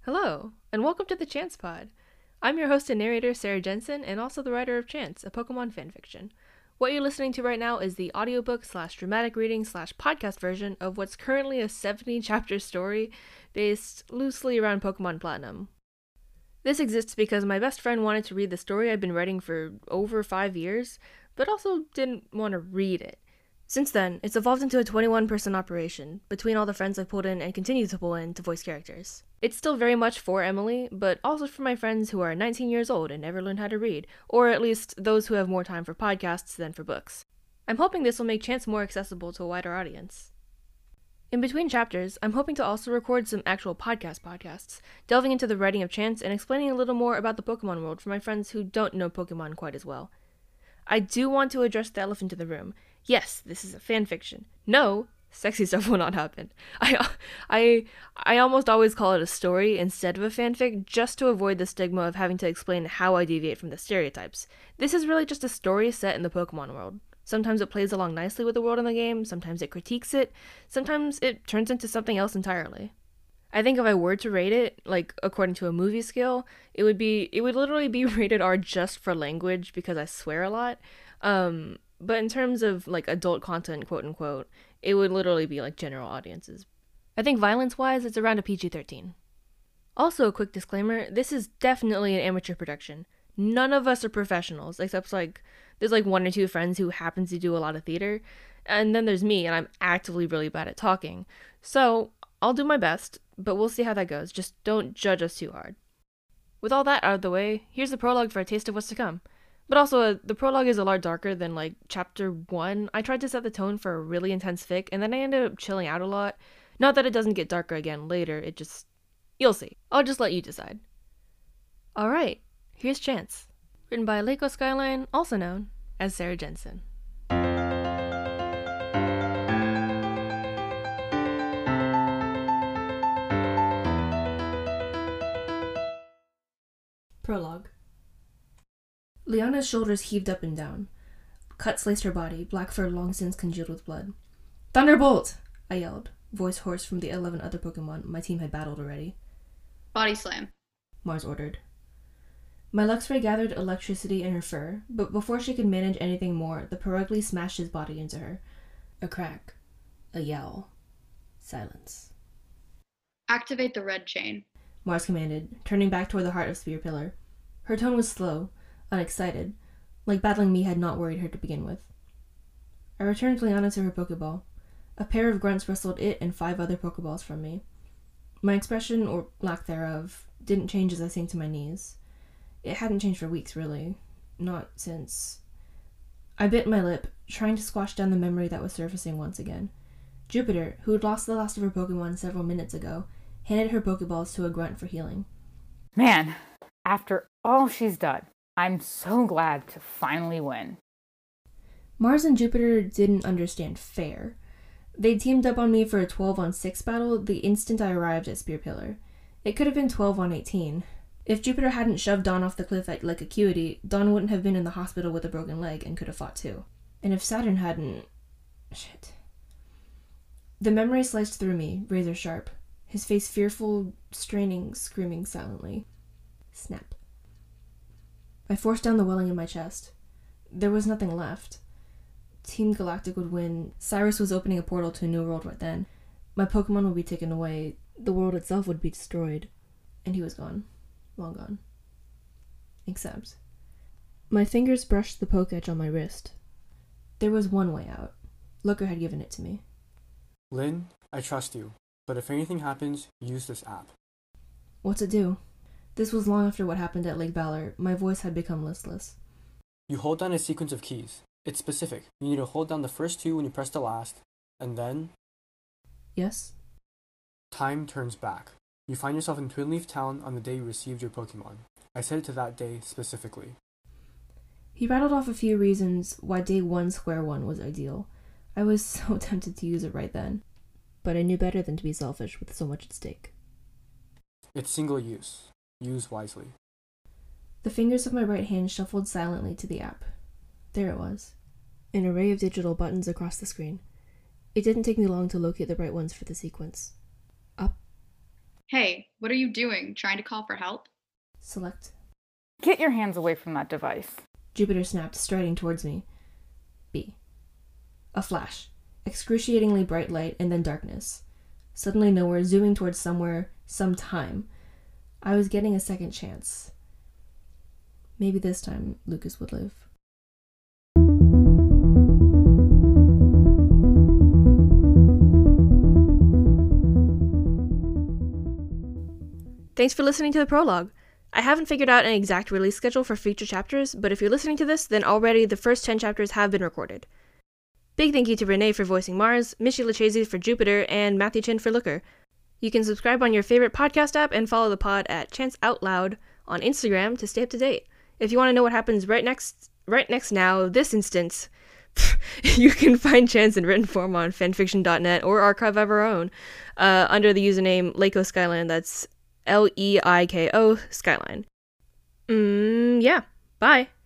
Hello, and welcome to the Chance Pod. I'm your host and narrator, Sarah Jensen, and also the writer of Chance, a Pokemon fanfiction. What you're listening to right now is the audiobook slash dramatic reading slash podcast version of what's currently a 70-chapter story based loosely around Pokemon Platinum. This exists because my best friend wanted to read the story I've been writing for over 5 years, but also didn't want to read it. Since then, it's evolved into a 21-person operation, between all the friends I've pulled in and continue to pull in to voice characters. It's still very much for Emily, but also for my friends who are 19 years old and never learned how to read, or at least those who have more time for podcasts than for books. I'm hoping this will make Chance more accessible to a wider audience. In between chapters, I'm hoping to also record some actual podcasts, delving into the writing of Chance and explaining a little more about the Pokemon world for my friends who don't know Pokemon quite as well. I do want to address the elephant in the room. Yes, this is a fanfiction. No, sexy stuff will not happen. I almost always call it a story instead of a fanfic, just to avoid the stigma of having to explain how I deviate from the stereotypes. This is really just a story set in the Pokemon world. Sometimes it plays along nicely with the world in the game, sometimes it critiques it, sometimes it turns into something else entirely. I think if I were to rate it, like according to a movie scale, it would literally be rated R just for language because I swear a lot. But in terms of like adult content, quote unquote, it would literally be like general audiences. I think violence wise, it's around a PG-13. Also, a quick disclaimer, this is definitely an amateur production. None of us are professionals, except like there's like one or two friends who happen to do a lot of theater, and then there's me, and I'm actively really bad at talking. So I'll do my best, but we'll see how that goes. Just don't judge us too hard. With all that out of the way, here's the prologue for a taste of what's to come. But also, the prologue is a lot darker than, like, chapter 1. I tried to set the tone for a really intense fic, and then I ended up chilling out a lot. Not that it doesn't get darker again later, it just... You'll see. I'll just let you decide. Alright, here's Chance. Written by Leiko Skyline, also known as Sarah Jensen. Prologue. Liana's shoulders heaved up and down. Cuts laced her body, black fur long since congealed with blood. "Thunderbolt!" I yelled, voice hoarse from the 11 other Pokemon my team had battled already. "Body slam," Mars ordered. My Luxray gathered electricity in her fur, but before she could manage anything more, the Perugly smashed his body into her. A crack. A yowl. Silence. "Activate the red chain," Mars commanded, turning back toward the heart of Spear Pillar. Her tone was slow, unexcited, like battling me had not worried her to begin with. I returned Liana to her Pokeball. A pair of grunts wrestled it and 5 other Pokeballs from me. My expression, or lack thereof, didn't change as I sank to my knees. It hadn't changed for weeks, really. Not since... I bit my lip, trying to squash down the memory that was surfacing once again. Jupiter, who had lost the last of her Pokemon several minutes ago, handed her Pokeballs to a grunt for healing. Man, after all she's done, I'm so glad to finally win. Mars and Jupiter didn't understand fair. They teamed up on me for a 12-on-6 battle the instant I arrived at Spear Pillar. It could have been 12-on-18. If Jupiter hadn't shoved Dawn off the cliff like Acuity, Dawn wouldn't have been in the hospital with a broken leg and could have fought too. And if Saturn hadn't... Shit. The memory sliced through me, razor sharp. His face fearful, straining, screaming silently. Snap. I forced down the welling in my chest. There was nothing left. Team Galactic would win. Cyrus was opening a portal to a new world right then. My Pokemon would be taken away. The world itself would be destroyed. And he was gone. Long gone. Except... My fingers brushed the poke edge on my wrist. There was one way out. Looker had given it to me. "Lynn, I trust you, but if anything happens, use this app." What's it do? This was long after what happened at Lake Valor. My voice had become listless. You hold down a sequence of keys. It's specific. You need to hold down the first 2 when you press the last, and then... Yes? Time turns back. You find yourself in Twinleaf Town on the day you received your Pokemon. I set it to that day specifically. He rattled off a few reasons why day 1 square 1 was ideal. I was so tempted to use it right then. But I knew better than to be selfish with so much at stake. It's single use. Use wisely. The fingers of my right hand shuffled silently to the app. There it was. An array of digital buttons across the screen. It didn't take me long to locate the right ones for the sequence. Up, Hey, what are you doing? Trying to call for help? Select. Get your hands away from that device. Jupiter snapped, striding towards me. B. A flash. Excruciatingly bright light, and then darkness. Suddenly nowhere, zooming towards somewhere, sometime. I was getting a second chance. Maybe this time Lucas would live. Thanks for listening to the prologue. I haven't figured out an exact release schedule for future chapters, but if you're listening to this, then already the first 10 chapters have been recorded. Big thank you to Renee for voicing Mars, Mishi Lachese for Jupiter, and Matthew Chin for Looker. You can subscribe on your favorite podcast app and follow the pod at Chance Out Loud on Instagram to stay up to date. If you want to know what happens right next now, this instance, you can find Chance in written form on fanfiction.net or Archive of Our Own under the username Leiko Skyline. That's Leiko Skyline. Yeah, bye.